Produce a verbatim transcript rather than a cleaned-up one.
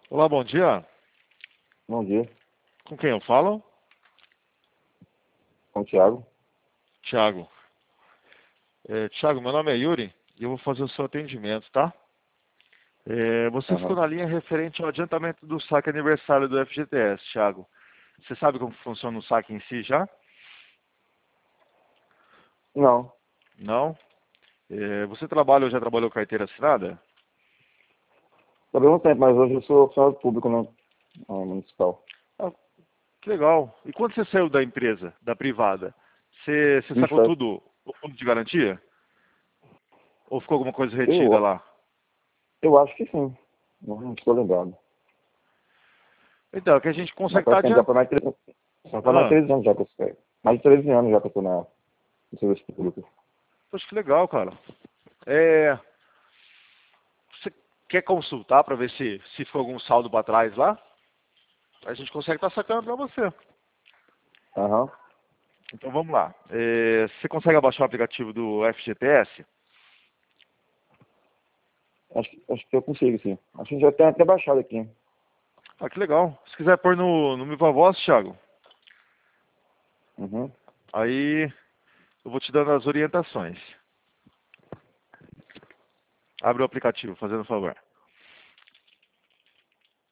Olá, bom dia. Bom dia, Com quem eu falo? com o Thiago. Tiago. É, Tiago, meu nome é Yuri e eu vou fazer o seu atendimento, tá? É, você ficou Aham. na linha referente ao adiantamento do saque aniversário do F G T S, Tiago. Você sabe como funciona o saque em si já? Não, Não? É, você trabalha ou já trabalhou carteira assinada? também não tempo, mas hoje eu sou funcionário público, né? Ah, municipal. Ah, que legal. E quando você saiu da empresa, da privada, você, você Isso sacou é. tudo, o fundo de garantia? Ou ficou alguma coisa retida Eu, lá? eu acho que sim. Não estou lembrado. Então, é que a gente Mas consegue estar faz tempo, já adiantando. foi mais de treze, já foi mais de Ah, treze anos já que eu sei. Mais de treze anos já que eu estou na, no serviço público. poxa, que legal, cara. É, você quer consultar para ver se, se ficou algum saldo para trás lá? A gente consegue estar sacando para você. Aham. Então vamos lá. É, você consegue abaixar o aplicativo do F G T S? Acho, que- acho que eu consigo, sim. Acho que já tem até baixado aqui. Ah, que legal. Se quiser pôr no, no Viva Voz, Thiago, Uhum. aí eu vou te dando as orientações. Abre o aplicativo, fazendo um favor.